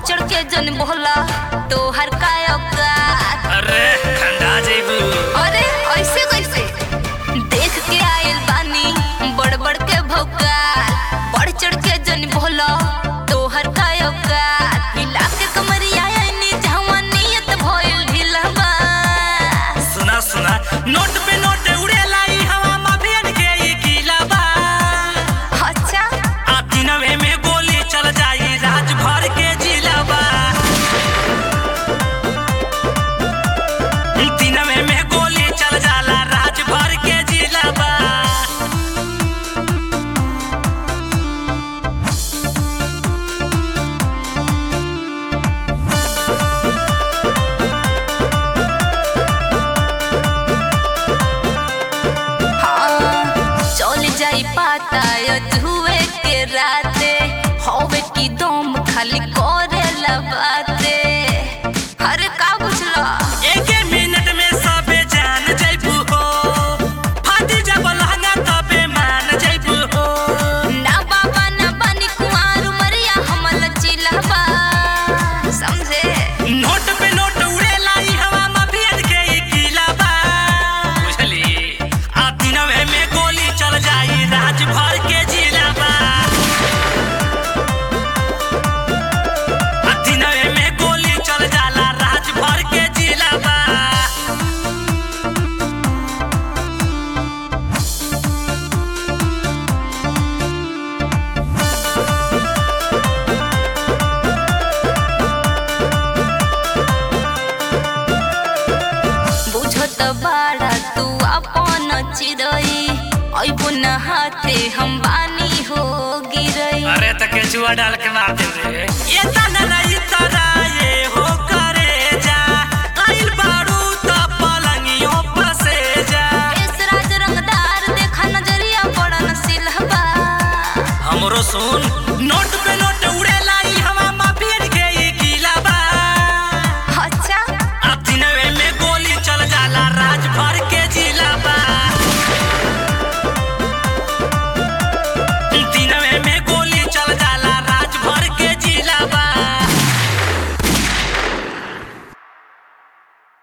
चढ़ के जन बोला तो हर काय औकात। अरे ठंडा जेबू। अरे ऐसे कैसे देख के आइल बानी बड़ बड़ के भौकाल। बढ़ चढ़ के जन बोला तो हर काय औकात। हिला के कमरिया आईनी जवानियत भइल ढिलवा। सुना सुना नोट पे नोट उड़े लाई हवा में भेड़ के ई किलाबा। अच्छा आ दिनवे में गोली चल जाई राज भर के जिलाबा। दिनवे में गोली चल जाला राज भर के जिलाबा। चल जाई पाता धुए के राते होवे की दम खाली करेला बाते। अरे का बुझला एक मिनट में सबे जान जइबू हो। फाटी जब लहंगा तबे मान जइबू हो। ना बाबा ना बानी कुआर मरिया हमल चिलहबा समझे। नोट पे नोट उड़े लाई हवा में भेड़ के ई किलाबा। बुझली आ दिनवे में गोली चल जाई राज भर के जिलाबा। आ दिनवे में गोली चल जाला राज भर के जिलाबा। बुझत बाड़ा तू अपन चिरई अइबो न हाथे हम बानी हो गिरई। अरे तो केचुआ डाल के मार दे रे। ये तना नहीं तरा